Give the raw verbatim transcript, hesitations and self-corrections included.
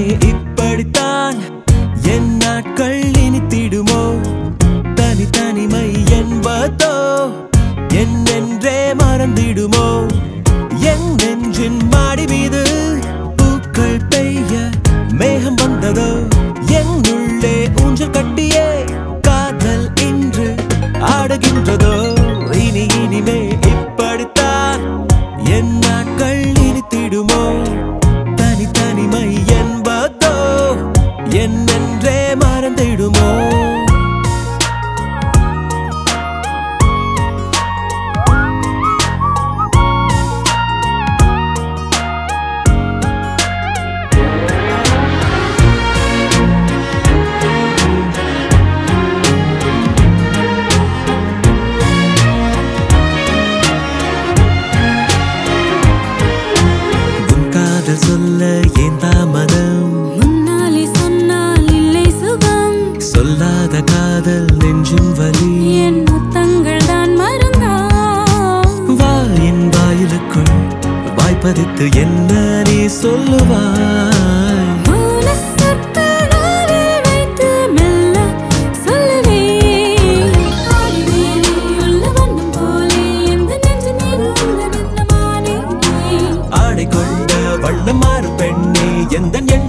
இப்படித்தான் என் நாட்கள் இனித்திடுமோ தனி தனிமை என்பதோ என்னென்றே மறந்திடுமோ என் நெஞ்சின் மாடி மீது பூக்கள் பெய்ய மேகம் வந்ததோ என்னுள்ளே ஊஞ்சல் கட்டியே காதல் இன்று ஆடுகின்றதோ இனி இனிமே இப்படித்தான் என் நாட்கள் இனித்திடுமோ தனி தனிமை என்பதோ என்னென்றே மறந்திடுமோ சொல்ல ஏன் தாமதம் முன்னாலே சொன்னால் இல்லை சுகம் சொல்லாத காதல் நெஞ்சும் வலி என் முத்தங்கள் தான் மருந்தா வாயின் வாயிலுக்குள் வாய்ப்பதித்து என்ன நீ சொல்லுவாய் மௌன சொற்களாலே வைத்து மெல்ல சொல்லுவேன் ஆடினேனே உள்ள வண்ணம் போலே எந்த நெஞ்சு நீர் உள்ள நின்னமானே ஆடை கொண்ட வண்ணம் மாறு பெண்ணே எந்த